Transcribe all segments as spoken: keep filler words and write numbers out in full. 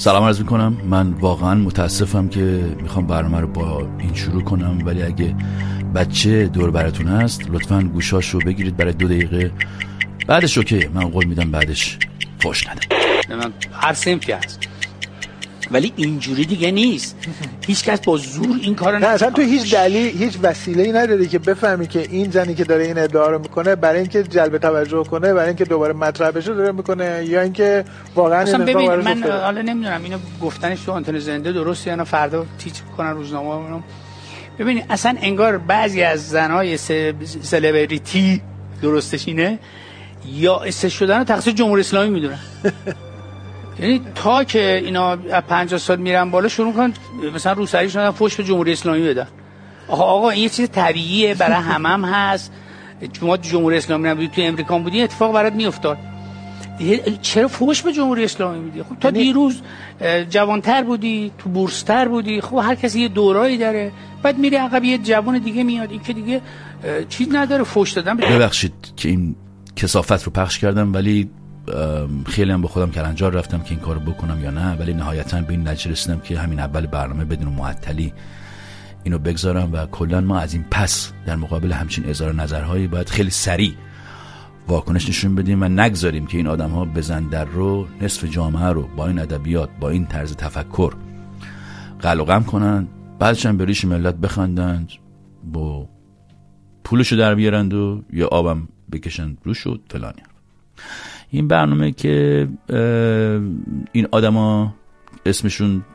سلام عرض میکنم. من واقعا متاسفم که میخوام برنامه رو با این شروع کنم، ولی اگه بچه دور براتون هست لطفاً گوشاشو بگیرید برای دو دقیقه، بعدش اوکی، من قول میدم بعدش فوش نده. من هر سنفی هست ولی اینجوری دیگه نیست. هیچ کس با زور این کارو نه، اصلا تو هیچ دلیل، هیچ وسیله‌ای نداری که بفهمی که این زنی که داره این ادعا رو میکنه برای اینکه جلب توجه کنه، برای اینکه دوباره مطرح بشه داره میکنه، یا اینکه واقعا اصلا ببین من حالا نمیدونم اینو گفتنش تو آنتن زنده درسته یا نه، فردا تیچ کنن روزنامه رو. ببین اصلا انگار بعضی از زنای سلبریتی درستش اینه یا استش شدن رو تقصیر جمهوری اسلامی میدونن. یعنی تا که اینا پنجاه سال میرن بالا شروع کنن مثلا روسری شدن فوش به جمهوری اسلامی بدن. آقا آقا این یه چیز طبیعیه برای همم هم هست. شما جمهوری اسلامی نبودی تو امریکا بودی اتفاق برات میافتاد. چرا فوش به جمهوری اسلامی میدی؟ خب تا دیروز جوانتر بودی، تو بورستر بودی، خب هر کسی یه دورایی داره، بعد میری عقب یه جوان دیگه میاد، این که دیگه چیز نداره فوش دادن. ببخشید که این کثافت رو پخش کردم، ولی خیلی هم به خودم کلنجار رفتم که این کارو بکنم یا نه، ولی نهایتاً به این نتیجه رسیدم که همین اول برنامه بدون معطلی اینو بگذارم و کلاً ما از این پس در مقابل همچین اظهار نظرهایی باید خیلی سریع واکنش نشون بدیم و نگذاریم که این آدم‌ها بزن در رو نصف جامعه رو با این ادبیات، با این طرز تفکر قلقم کنن، بعدش هم به ریش ملت بخندند، با پولشو در بیارند و یا آبم بکشن روش شد فلانی. این برنامه که این آدما اسمشون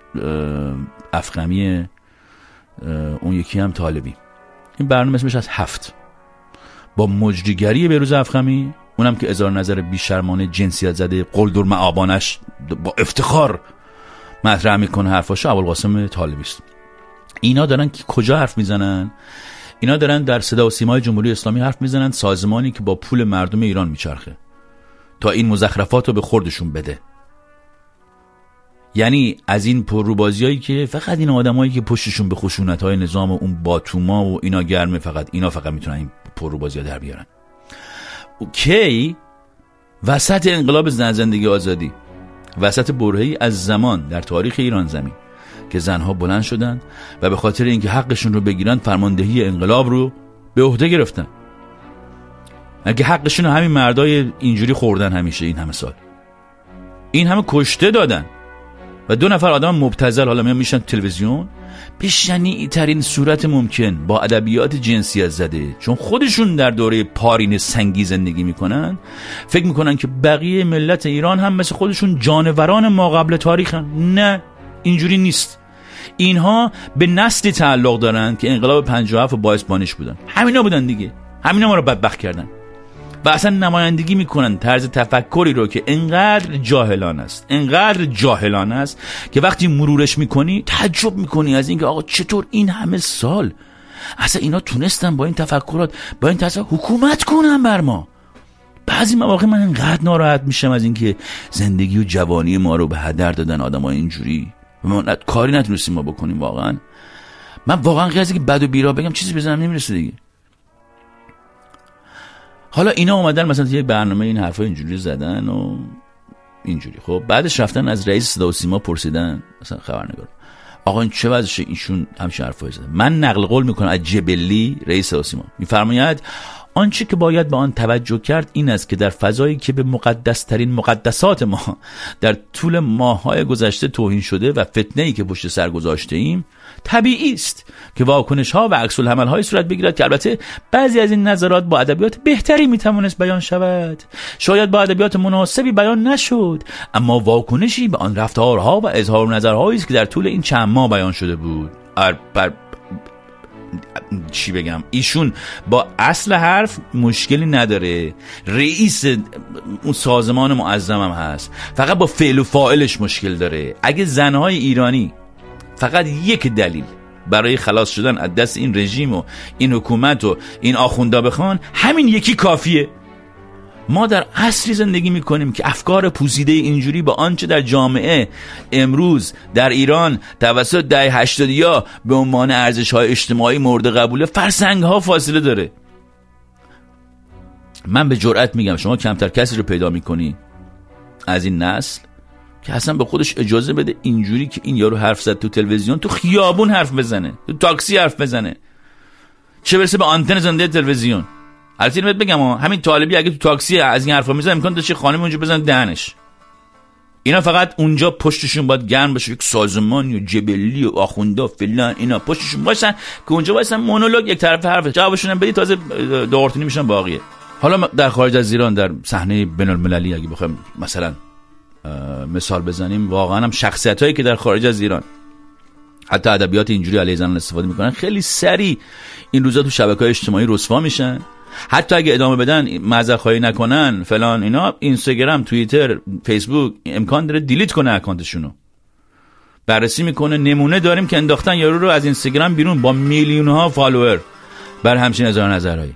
افخمیه، اون یکی هم طالبی، این برنامه اسمش از هفت، با مجریگری بهروز افخمی، اونم که اظهار نظر بیشرمانه جنسیت زده قلدر معابانش با افتخار مطرح میکنه حرفاشو، ابوالقاسم طالبی است. اینا دارن که کجا حرف میزنن؟ اینا دارن در صدا و سیمای جمهوری اسلامی حرف میزنن، سازمانی که با پول مردم ایران میچرخه تا این مزخرفات رو به خوردشون بده. یعنی از این پرروبازیایی که فقط این آدمایی که پشتشون به خشونت‌های نظام و اون باتوما و اینا گرمه، فقط اینا فقط میتونن این پرروبازی‌ها در بیارن. کی وسط انقلاب زن زندگی آزادی، وسط برهه‌ای از زمان در تاریخ ایران زمین که زنها بلند شدن و به خاطر اینکه حقشون رو بگیرن فرماندهی انقلاب رو به عهده گرفتن. اگه حقشون رو همین مردای اینجوری خوردن همیشه این همه سال، این همه کشته دادن و دو نفر آدم مبتذل حالا میان میشن تلویزیون به شنیع ترین صورت ممکن با ادبیات جنسیت زده، چون خودشون در دوره پارین سنگی زندگی میکنن، فکر میکنن که بقیه ملت ایران هم مثل خودشون جانوران ما قبل تاریخن. نه، اینجوری نیست. اینها به نسلی تعلق دارن که انقلاب پنجاه و هفت باعث بانیش بودن. همینا بودن دیگه، همینا ما رو بدبخت کردن و اصلا نمایندگی میکنن طرز تفکری رو که انقدر جاهلان است، انقدر جاهلان است که وقتی مرورش میکنی تعجب میکنی از اینکه آقا چطور این همه سال اصلا اینا تونستن با این تفکرات، با این طرز حکومت کنن بر ما. بعضی مواقع من انقدر ناراحت میشم از اینکه زندگی و جوانی ما رو به هدر دادن آدمای اینجوری و ما کاری نتونستیم ما بکنیم. واقعا من واقعا غیر از اینکه بد و بیرا بگم چیزی بزنم نمیرسه دیگه. حالا اینا اومدن مثلا یک برنامه این حرفا اینجوری زدن و اینجوری، خب بعدش رفتن از رئیس صدا و سیما پرسیدن، مثلا خبرنگار، آقا این چه وضعشه؟ ایشون همین حرفا زدن. من نقل قول میکنم از جبلی رئیس صدا و سیما، میفرماید آنچه که باید به آن توجه کرد این است که در فضایی که به مقدس ترین مقدسات ما در طول ماه‌های گذشته توهین شده و فتنه‌ای که پشت سر گذاشته ایم، طبیعی است که واکنش‌ها و عکس العمل‌های صورت بگیرد که البته بعضی از این نظرات با ادبیات بهتری میتوانست بیان شود، شاید با ادبیات مناسبی بیان نشد، اما واکنشی به آن رفتارها و اظهار نظرهایی است که در طول این چند ماه بیان شده بود. بر چی بگم، ایشون با اصل حرف مشکلی نداره، رئیس اون سازمان معظم هم هست، فقط با فعل و فاعلش مشکل داره. اگه زنهای ایرانی فقط یک دلیل برای خلاص شدن از دست این رژیم و این حکومت و این آخوندا بخوان، همین یکی کافیه. ما در عصری زندگی میکنیم که افکار پوسیده اینجوری با آنچه در جامعه امروز در ایران توسط دهه هشتادیا به عنوان ارزش‌های اجتماعی مورد قبوله فرسنگ‌ها فاصله داره. من به جرئت میگم شما کمتر کسی رو پیدا میکنی از این نسل که اصلا به خودش اجازه بده اینجوری که این یارو حرف زد تو تلویزیون تو خیابون حرف بزنه، تو تاکسی حرف بزنه، چه برسه به آنتن زنده تلویزیون. البته اینو بگم همین طالبی اگه تو تاکسی از این حرفا میزنه امکان داشت خانم اونجا بزنه دهنش. اینا فقط اونجا پشتشون باید گرم بشه، یک سازمان یا جبلی و آخوندا فلان اینا پشتشون باشن که اونجا واسه مونولوگ یک طرف حرف جوابشون بدی، تازه دورتونی میشن باقیه. حالا در خارج از ایران در صحنه بین‌المللی اگه بخوایم مثلا مثال بزنیم، واقعا هم شخصیتایی که در خارج از ایران حتی ادبیات اینجوری علیه زنان استفاده میکنن خیلی سریع این روزا تو شبکه‌های اجتماعی رسوا میشن. حتی اگه ادامه بدن معذرت خواهی نکنن فلان اینا، اینستاگرام، توییتر، فیسبوک امکان داره دیلیت کنه اکانتشونو. بررسی میکنه، نمونه داریم که انداختن یارو رو از اینستاگرام بیرون با میلیون ها فالوور بر همچین هزار نظرهایی.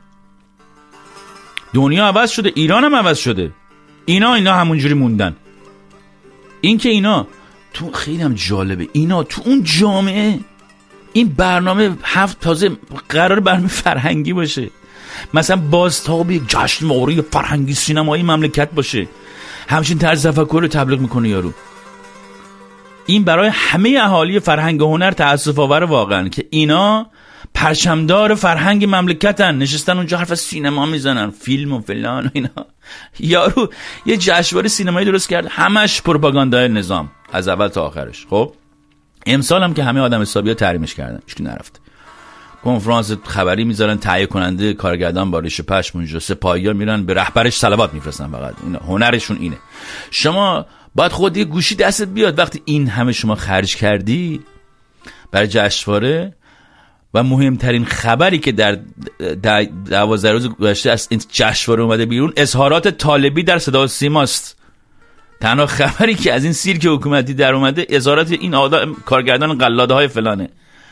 دنیا عوض شده، ایران هم عوض شده. اینا اینا همونجوری موندن. این که اینا تو خیلی هم جالبه، اینا تو اون جامعه این برنامه هفت تازه قرار برنامه فرهنگی باشه، مثلا بازتاب یک جشن ماری فرهنگی سینمایی مملکت باشه، همچین طرز تفکر رو تبلیغ میکنه یارو. این برای همه اهالی فرهنگ و هنر تأسف آور واقعا که اینا پرچمدار فرهنگ مملکتن، نشستن اونجا حرف از سینما میزنن، فیلم و فلان و اینا. یارو یه جشنواره سینمایی درست کرد، همش پروپاگاندای نظام از اول تا آخرش. خب امسال هم که همه آدم حسابی‌ها تحریمش کردن، هیچ کی نرفت. کنفرانس خبری میذارن، تهیه کننده کارگردان با ریش پشم اونجا، سپاهی‌ها میرن به رهبرش صلوات میفرستن. فقط اینا هنرشون اینه. شما باید خود یه گوشی دستت بیاد وقتی این همه شما خرج کردی برای جشنواره و مهمترین خبری که در دوازده روز گذشته از این جشنواره اومده بیرون اظهارات طالبی در صدا و سیماست. تنها خبری که از این سیرک حکومتی در اومده اظهارات این آدم کارگردان قلاده های فلانه.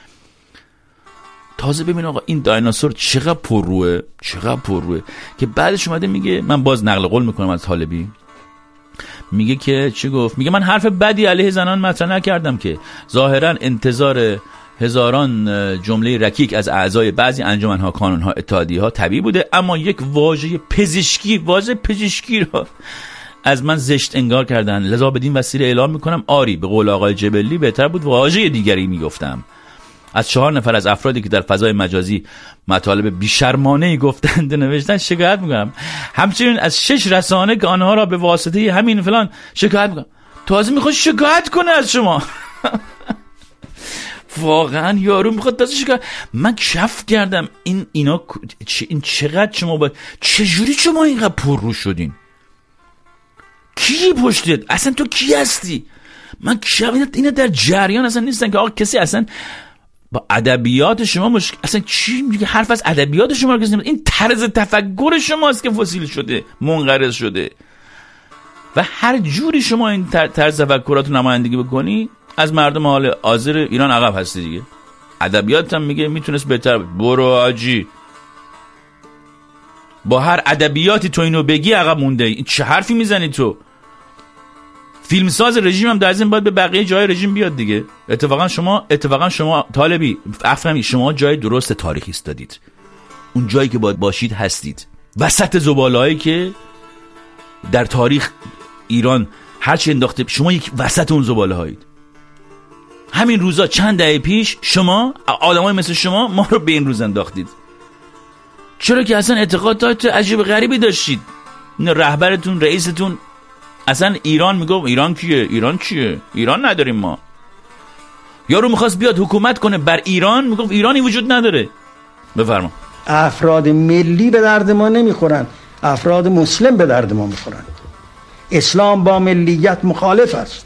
تازه ببین آقا این دایناسور چقدر پرروه، چقدر پرروه که بعدش اومده میگه، من باز نقل قول میکنم از طالبی، میگه که چی گفت؟ میگه من حرف بدی علیه زنان مطرح نکردم، که ظاهرا انتظار هزاران جمله رکیک از اعضای بعضی انجمنها، کانونها، اتحادیه‌ها طبیعی بوده، اما یک واژه پزشکی، واژه پزشکی را از من زشت انگار کردن، لذا بدین وسیله اعلام میکنم آری به قول آقای جبلی بهتر بود واژه دیگری میگفتم. از چهار نفر از افرادی که در فضای مجازی مطالب بیشرمانه‌ای گفتند نوشتن شکایت میکنم. همچنین از شش رسانه که آنها را به واسطه همین فلان شکایت میکنم. تازه میخواد شکایت کنه از شما. واقعا یارو میخواد تازه شکایت. من کف کردم این اینا این چقدر شما باید، چجوری شما اینقدر پر رو شدین؟ کی پشتت؟ اصلا تو کی هستی؟ من کف اینا در جریان اصلا نیستن که آقا کسی اصلا با ادبیات شما مشکل، اصلا چی میگه؟ حرف از ادبیات شما رو کسی نمی‌زنه. این طرز تفکر شماست که فسیل شده، منقرض شده و هر جوری شما این طرز تفکرات رو نمایندگی بکنی از مردم حال حاضر ایران عقب هستی دیگه. ادبیات هم میگه میتونست بهتر. برو آجی، با هر ادبیاتی تو اینو بگی عقب مونده. این چه حرفی میزنی تو؟ فیلمساز رژیم هم در ضمن باید به بقیه جای رژیم بیاد دیگه. اتفاقا شما اتفاقا شما طالبی افهمی شما جای درست تاریخی استادید، اون جایی که باید باشید هستید، وسط زبالهایی که در تاریخ ایران هرچی انداخته شما یک وسط اون زباله هایید. همین روزا چند دهه پیش شما آدمای مثل شما ما رو به این روز انداختید. چرا که اصلا اعتقادات عجیب غریبی داشتید. رهبرتون، رئیستون اصلا ایران میگه ایران کیه؟ ایران چیه؟ ایران نداریم ما. یارو میخواست بیاد حکومت کنه بر ایران، میگفت ایرانی وجود نداره. بفرما. افراد ملی به درد ما نمیخورن، افراد مسلم به درد ما میخورن. اسلام با ملیت مخالف است.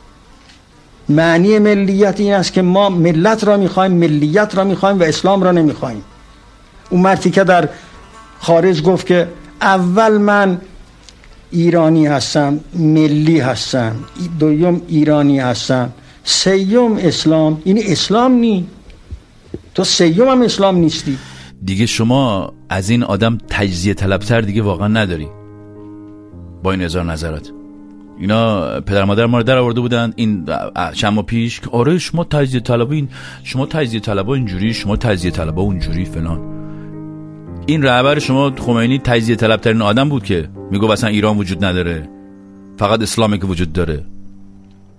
معنی ملیت این است که ما ملت را میخوایم، ملیت را میخوایم و اسلام را نمیخوایم. اون مردی که در خارج گفت که اول من ایرانی هستم، ملی هستم، دوم ایرانی هستم، سیوم اسلام، این اسلام نی. تو سیوم هم اسلام نیستی دیگه. شما از این آدم تجزیه طلبتر دیگه واقعا نداری. با این هزار نظرات اینا پدر مادر ما رو در آورده بودن این چند ماه پیش که آره شما تجزیه طلبین، شما تجزیه طلبا اینجوری، شما تجزیه طلبا اونجوری فلان. این رهبر شما خمینی تجزیه طلبترین آدم بود که میگه اصلا ایران وجود نداره، فقط اسلامی که وجود داره.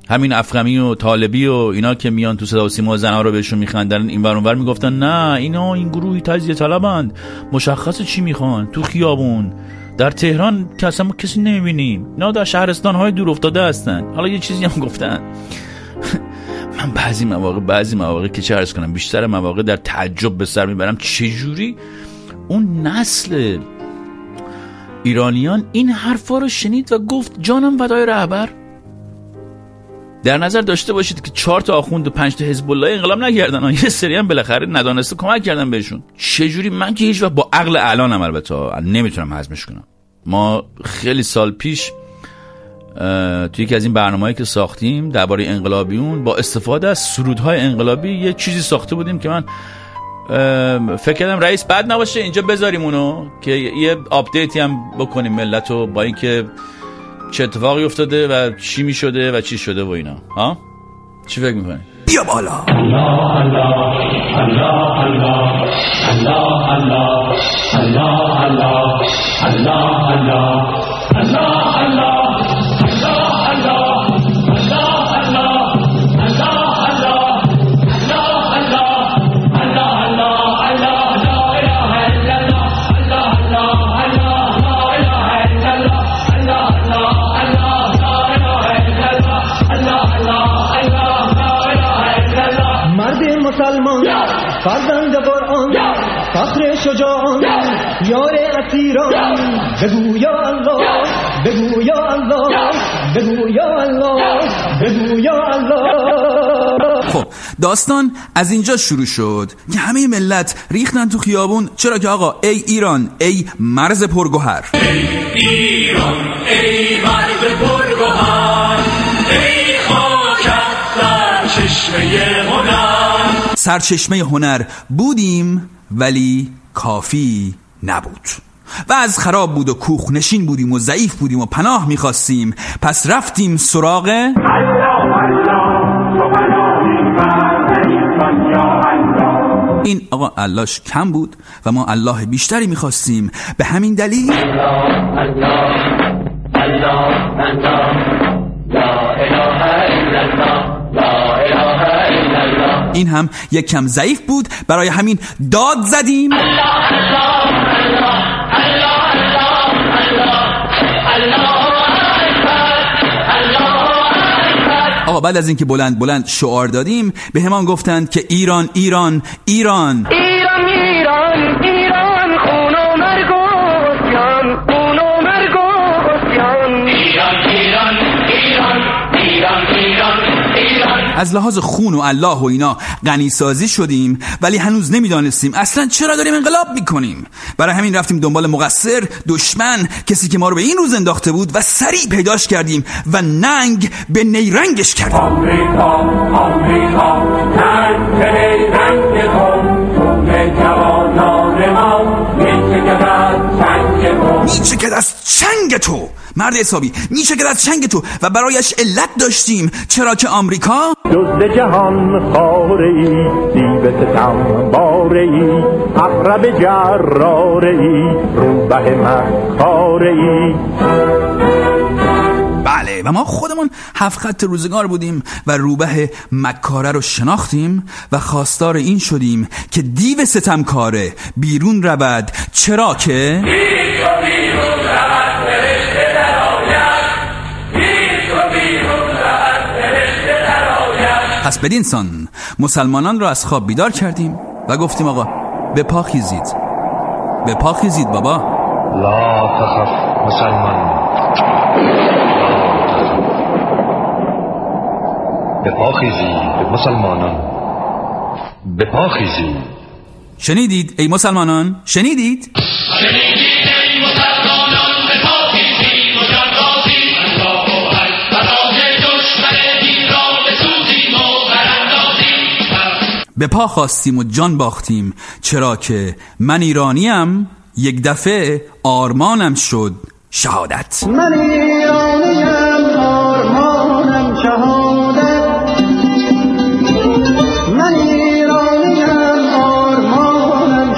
همین افخمی و طالبی و اینا که میان تو صدا و سیما زنها رو بهشون میخندن این ور اون ور میگفتن نه اینا این گروهی تجزیه طلبند، مشخصه چی میخوان. تو خیابون در تهران که اصلا ما کسی نمیبینیم، اینا در شهرستان های دور افتاده هستن. حالا یه چیزی هم گفتن من بعضی مواقع بعضی مواقع که چه عرض کنم بیشتر مواقع در تعجب به سر میبرم چجوری اون نسل ایرانیان این حرفا رو شنید و گفت جانم فدای رهبر. در نظر داشته باشید که چهار تا آخوند و پنج تا حزب الله انقلاب نکردن، یه سری هم بالاخره ندانسته کمک کردن بهشون. چجوری من که هیچ وقت با عقل الانم البته نمیتونم هضمش کنم. ما خیلی سال پیش توی یکی از این برنامه‌ای که ساختیم درباره انقلابیون با استفاده از سرودهای انقلابی یه چیزی ساخته بودیم که من فکر کردم رئیس بد نباشه اینجا بذاریم اونو که یه آپدیتی هم بکنیم ملتو با اینکه چه اتفاقی افتاده و چی می شده و چی شده و اینا. ها چی فکر میکنی؟ بیا بالا. الله الله الله الله الله الله الله الله الله الله الله الله فرزند قرآن فخر شجاعان یار اسیران بگو یا الله بگو یا الله بگو یا الله بگو یا الله. خب داستان از اینجا شروع شد که همه ملت ریختن تو خیابون. چرا که آقا ای ایران ای مرز پرگوهر، ای ایران ای مرز پرگوهر، ای خاکت در چشمه هنر. سرچشمه هنر بودیم ولی کافی نبود و از خراب بود و کوخ نشین بودیم و ضعیف بودیم و پناه میخواستیم. پس رفتیم سراغ این آقا اللهش کم بود و ما الله بیشتری میخواستیم. به همین دلیل الله الله الله الله لا اله الا الله لا اله الا الله. این هم یک کم ضعیف بود، برای همین داد زدیم الله الله الله الله الله الله. آقا بعد از اینکه بلند بلند شعار دادیم به همان گفتند که ایران ایران ایران ایران ایران ایران خون و مرگ و عصیان خون و مرگ و عصیان ایران ایران ایران ایران ایران ایران. از لحاظ خون و الله و اینا غنی سازی شدیم ولی هنوز نمیدانستیم اصلا چرا داریم انقلاب میکنیم. برای همین رفتیم دنبال مقصر، دشمن، کسی که ما رو به این روز انداخته بود و سریع پیداش کردیم و ننگ به نیرنگش کردیم. آمریکا آمریکا ننگ به نیرنگ کن، تومه جوانان ما میچکد از چنگ تو، میچکد از چنگ تو. مرد حسابی میچکد از چنگ تو و برایش علت داشتیم. چرا که آمریکا دزد جهان خاره‌ای، دیو ستم باره‌ای، عقرب جراره‌ای، روبه مکاره‌ای. بله و ما خودمون هفت خط روزگار بودیم و روبه مکاره رو شناختیم و خواستار این شدیم که دیو ستمکاره بیرون رود. چرا که پس بدین سان مسلمانان را از خواب بیدار کردیم و گفتیم آقا به پا خیزید، به پا خیزید بابا. لا تخف مسلمان، به پا خیزید مسلمانان، به پا خیزید. شنیدید ای مسلمانان؟ شنیدید؟ شنیدید ای مسلمانان، به پا خیزید مجردازید، الله اکبر دشمن ایران بسوزیم و براندازیم. به پا خواستیم و جان باختیم، چرا که من ایرانیم. یک دفعه آرمانم شد شهادت. من ایرانیم آرمانم شهادت، من ایرانیم آرمانم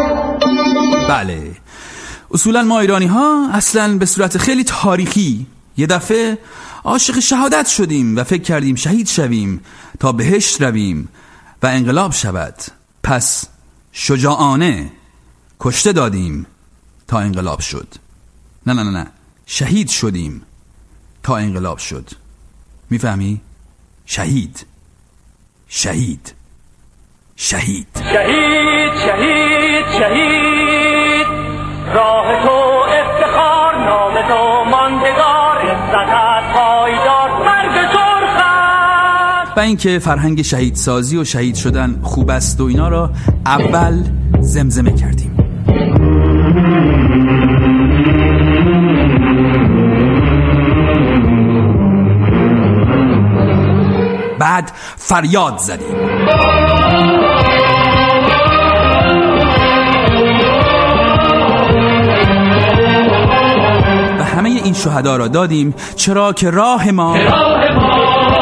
شهادت. بله اصولا ما ایرانی ها اصلا به صورت خیلی تاریخی یه دفعه عاشق شهادت شدیم و فکر کردیم شهید شویم تا بهشت رویم و انقلاب شود. پس شجاعانه کشته دادیم تا انقلاب شد. نه نه نه نه شهید شدیم تا انقلاب شد. میفهمی؟ شهید شهید شهید شهید شهید شهید راه تو افتخار، نام تو ماندگار، عزتت پایدار، مرگ سرخت. و اینکه فرهنگ شهید سازی و شهید شدن خوب است و اینا را اول زمزمه کردیم. بعد فریاد زدیم. و همه این شهدا را دادیم چرا که راه ما راه ما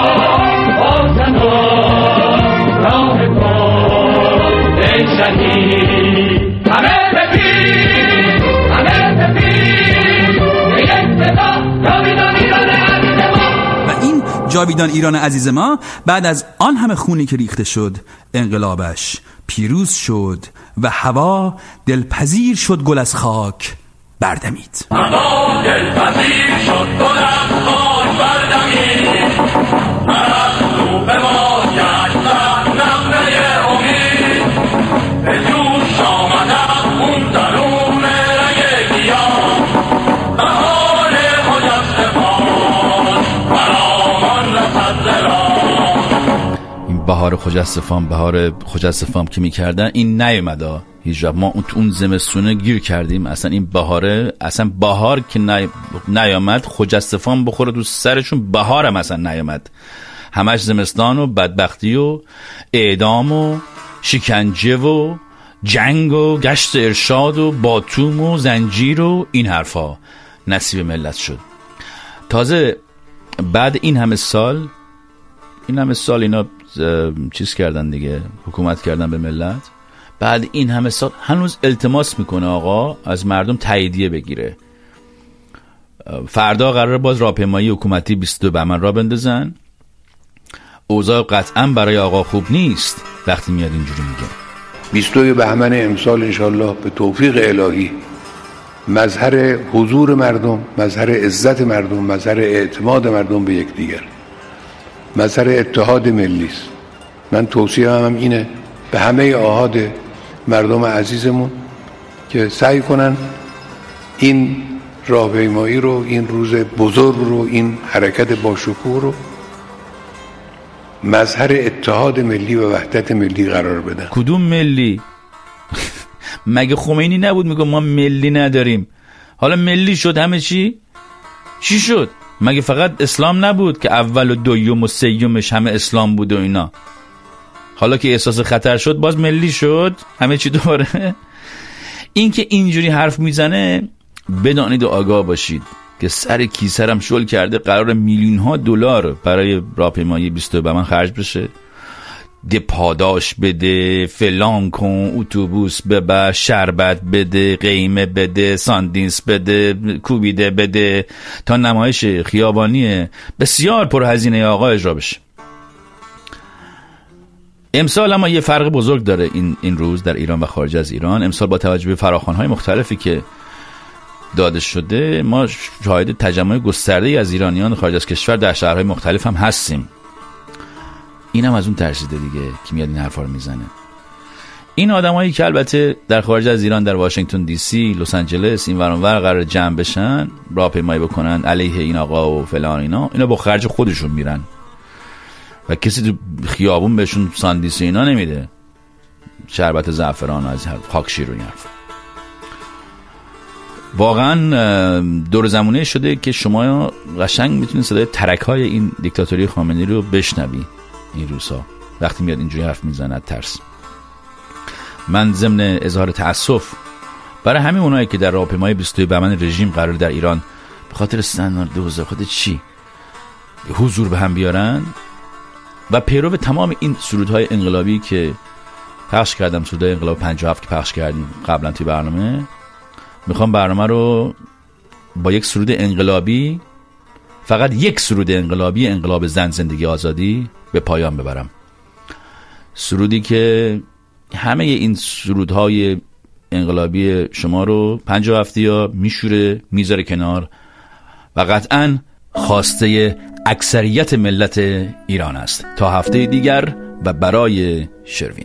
بازنو راه تو ای شهید همه بپیر همه بپیر به یک صدا جاویدان ایران عزیز ما. و این جاویدان ایران عزیز ما بعد از آن همه خونی که ریخته شد انقلابش پیروز شد و هوا دلپذیر شد گل از خاک بردمید. هوا دلپذیر شد گل از خاک بردمید، پرستو به ما گشت نغمه امید، به جوش آمدم اون درون رگ گیاه، بهار خجستفان برامان رسد ز راه. این بهار خجستفان بهار خجستفان که میکردن این نیومده هیچ وقت. ما اون تو اون زمستونه گیر کردیم، اصلا این بهاره اصلا بهار که نی... نیامد خجستفان بخوره تو سرشون، بهارم اصلا نیامد، همش زمستان و بدبختی و اعدام و شکنجه و جنگ و گشت ارشاد و باتوم و زنجیر و این حرفا نصیب ملت شد. تازه بعد این همه سال این همه سال اینا چیز کردن دیگه، حکومت کردن به ملت، بعد این همه سال هنوز التماس میکنه آقا از مردم تاییدیه بگیره. فردا قراره باز راهپیمایی حکومتی بیست و دو بهمن را بندازن. اوضاع قطعا برای آقا خوب نیست وقتی میاد اینجوری میگه. بیست و دو بهمن امسال انشالله به توفیق الهی مظهر حضور مردم، مظهر عزت مردم، مظهر اعتماد مردم به یکدیگر، مظهر اتحاد ملی است. من توصیه هم اینه به همه آحاد مردم عزیزمون که سعی کنن این راهپیمایی رو، این روز بزرگ رو، این حرکت باشکوه رو مظهر اتحاد ملی و وحدت ملی قرار بدن. کدوم ملی؟ مگه خمینی نبود میگه ما ملی نداریم؟ حالا ملی شد همه چی؟ چی شد؟ مگه فقط اسلام نبود که اول و دوم و سیومش همه اسلام بود و اینا؟ حالا که احساس خطر شد باز ملی شد همه چی دوباره؟ این که اینجوری حرف میزنه بدانید و آگاه باشید که سر کیسرم شل کرده، قرار میلیون ها دلار برای راهپیمایی بیست و دو بهمن خرج بشه، ده پاداش بده، فلان کن، اتوبوس ببر، شربت بده، قیمه بده، ساندینس بده، کوبیده بده تا نمایش خیابانی بسیار پرهزینه آقا اجرا بشه. امسال اما یه فرق بزرگ داره این این روز در ایران و خارج از ایران. امسال با توجه به فراخوان‌های مختلفی که داده شده ما شاهد تجمع گسترده‌ای از ایرانیان خارج از کشور در شهرهای مختلف هم هستیم. اینم از اون ترسیده دیگه که میاد این حرفا رو میزنه. این آدمایی که البته در خارج از ایران در واشنگتن دی سی، لس آنجلس این ور اون ور قرار جمع بشن، راهپیمایی بکنن علیه این آقا و فلان اینا، اینا با خرج خودشون میرن و کسی تو خیابون بهشون ساندیس اینا نمیده، شربت زعفران از خاکشیر و این حرف. واقعا دور زمونه شده که شما قشنگ میتونید صدای ترک‌های این دیکتاتوری خامنه‌ای رو بشنوی این روزها وقتی میاد اینجوری حرف میزنه. ترس. من ضمن اظهار تأسف برای همه اونایی که در راهپیمایی بیست و دو بهمن رژیم قرار در ایران به خاطر استاندارد حضور خود چی حضور به هم بیارن و پیرو تمام این سرودهای انقلابی که پخش کردم، سرودهای انقلاب پنجاه و هفت که پخش کردیم قبلا توی برنامه، میخوام برنامه رو با یک سرود انقلابی فقط یک سرود انقلابی، انقلاب زن زندگی آزادی، به پایان ببرم. سرودی که همه این سرودهای انقلابی شما رو پنجاه هفته یا میشوره میذاره کنار و قطعاً خواسته اکثریت ملت ایران است. تا هفته دیگر و برای شروین.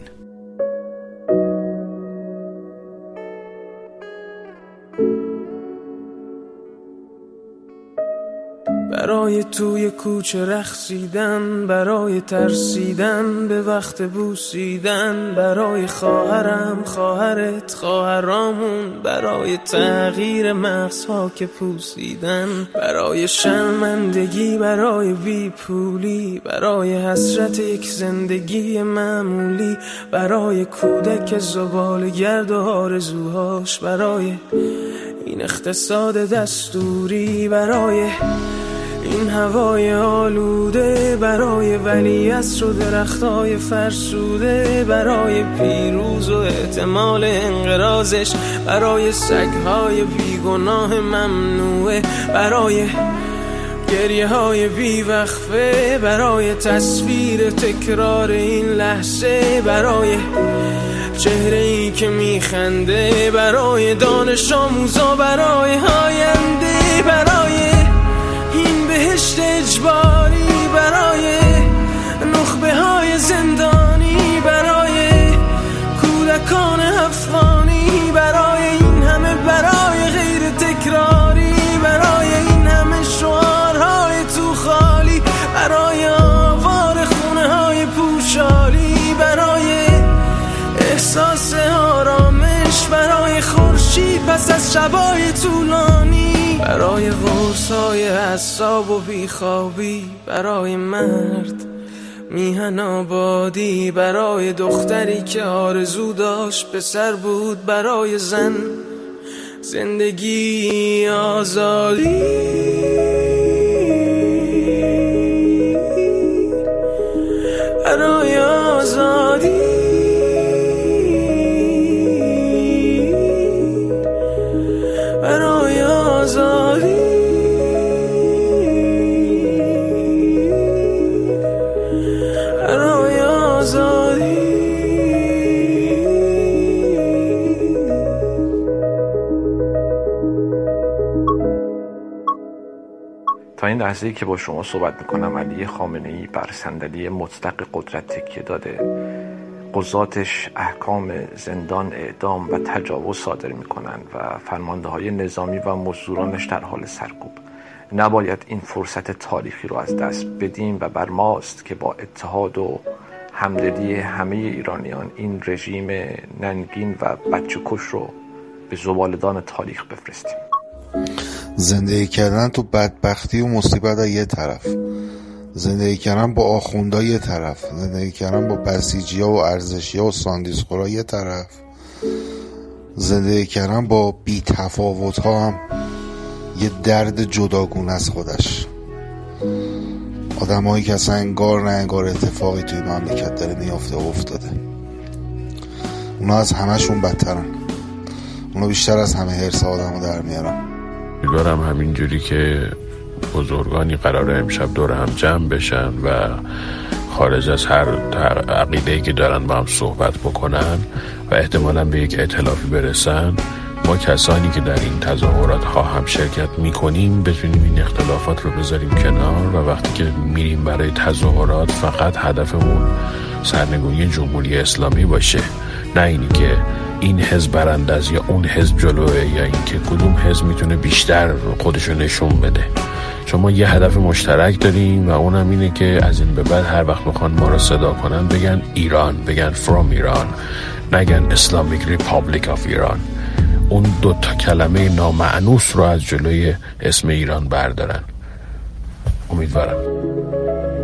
برای توی کوچه رقصیدن، برای ترسیدن به وقت بوسیدن، برای خواهرم خواهرت خواهرامون، برای تغییر مغزها که پوسیدن، برای شرمندگی، برای بیپولی، برای حسرت یک زندگی معمولی، برای کودک زباله‌گرد و آرزوهاش، برای این اقتصاد دستوری، برای این هوای آلوده، برای ولیعصر و درختای فرسوده، برای پیروز و احتمال انقراضش، برای سگهای بیگناه ممنوعه، برای گریه های بیوقفه، برای تصویر تکرار این لحظه، برای چهره ای که میخنده، برای دانش آموزا، برای آینده، برای این بهشت اجباری، برای نخبه های زندانی، برای کودکان افغانی، برای این همه برای غیر تکراری، برای این همه شعارهای تو خالی، برای آوار خونه های پوشالی، برای احساس آرامش، برای خورشید پس از شبای طولانی، برای قرصای اعصاب و بیخوابی، برای مرد میهن آبادی، برای دختری که آرزو داشت پسر بود، برای زن زندگی آزادی، برای آزادی، برای آزادی، برای آزادی. تا این لحظه‌ای که با شما صحبت میکنم علی خامنه‌ای بر صندلی مطلق قدرت تکیه داده. قضاتش احکام زندان، اعدام و تجاوز صادر میکنن و فرمانده های نظامی و مزدورانش در حال سرکوب. نباید این فرصت تاریخی رو از دست بدیم و بر ماست که با اتحاد و همدلی همه ایرانیان این رژیم ننگین و بچه کش رو به زبالدان تاریخ بفرستیم. زندگی کردن تو بدبختی و مصیبت یه طرف، زندگی کردن با آخوندا یه طرف، زندگی کردن با بسیجیا و ارزشیا و ساندیسخورا یه طرف، زندگی کردن با بی تفاوت ها هم یه درد جداگونه از خودش. آدم هایی که اصلا انگار نه انگار اتفاقی توی مملکت داره میافته و افتاده، اونا از همهشون بدترن، اونا بیشتر از همه حرص آدم رو در میارن. امیدوارم همینجوری که بزرگانی قراره امشب دور هم جمع بشن و خارج از هر عقیده‌ای که دارن با هم صحبت بکنن و احتمالاً به یک ائتلافی برسن، ما کسانی که در این تظاهرات ها هم شرکت میکنیم بتونیم این اختلافات رو بذاریم کنار و وقتی که میریم برای تظاهرات فقط هدفمون سرنگونی جمهوری اسلامی باشه، نه اینی که این حزب برنده است یا اون حزب جلوه یا اینکه کدوم حزب میتونه بیشتر خودشو نشون بده. چون ما یه هدف مشترک داریم و اونم اینه که از این به بعد هر وقت بخوان ما رو صدا کنن بگن ایران، بگن from ایران، نگن Islamic Republic of ایران. اون دو تا کلمه نامعنوس رو از جلوی اسم ایران بردارن. امیدوارم